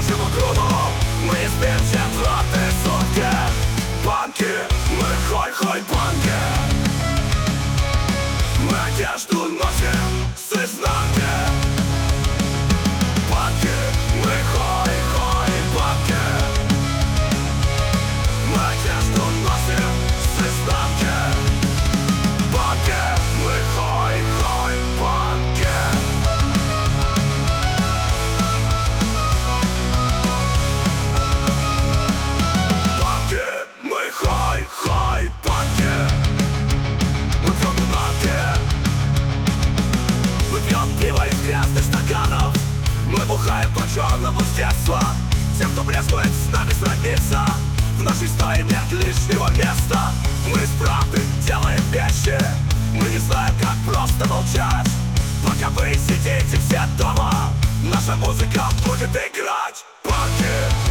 нашему кругу. Мы не спим четвертые сутки. Панки, мы хой-хой панки. Мы одежду носим с изнанки. Панки, мы хой-хой панки. Мы одежду носим с изнанки. Панки, мы хой-хой панки. Панки, мы хой-хой панки. Мы коммунарки. Мы пьем пиво из грязных стаканов. Мы бухаем по-черному с детства. Тем, кто брезгует с нами сравниться, в нашей истории нет лишнего места. Мы из правды делаем вещи. Мы не знаем, как просто молчать. Пока вы сидите все дома, наша музыка будет играть. Панки.